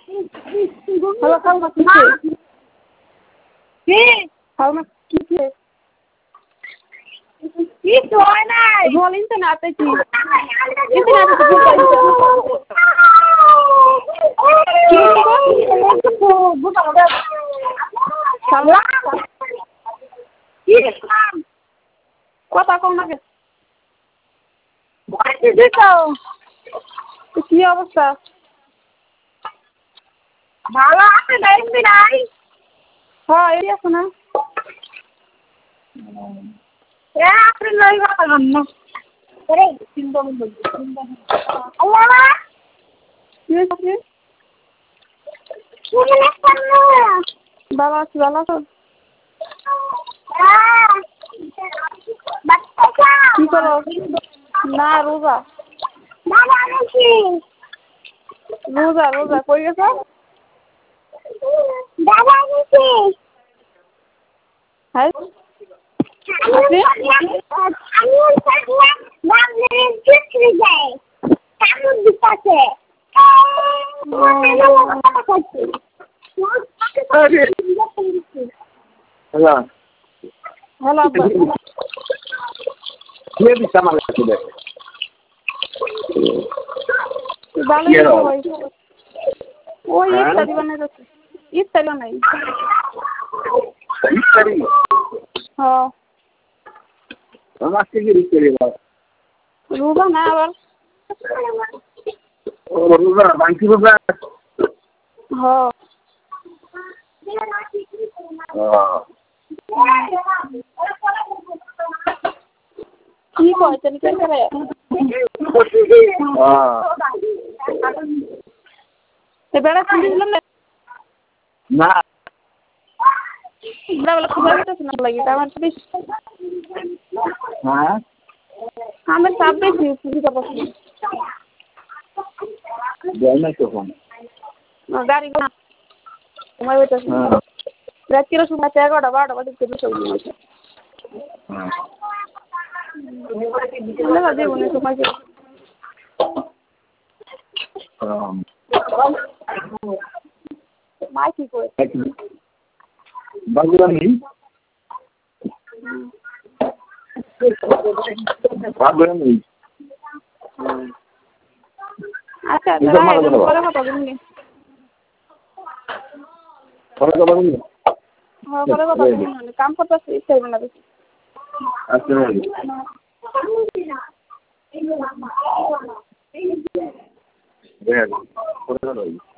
hello Salma কি সালমা কি কিছু হয় নাই বল ইন্টারনেটে কি সালমা কথা কম না কি অবস্থা ভালো আছে না এমনি নাই হ্যাঁ এই আছে না আপনি লই কথা না চিন্তা আল্লাহ কি হয়েছে ভালো আছি ভালো আছো কি করো না রোজা রোজা কই গেছো হ্যাঁ হ্যালো আব্বা ভালো ওই ইফতারি বানাইতেছে ইফতারি বানাই হ্যাঁ রোজা না আবার হ্যাঁ কি কয় তুমি কে করে বেড়া খুঁজে দিলাম না বলে খুঁজে দিতেছে না লাগে আমার তো বেশি হ্যাঁ আমার চাপ বেশি খুঁজে পাচ্ছি গাড়ি সময় হইতেছে রাত্রির সময় 11টা 12টা বাজে জীবনে সময় মা কি করে বাগুরা নেই আচ্ছা পরে কথা বলুন পরে কথা বলুন কাম করতেছি ইচ্ছাই না বেশি আচ্ছা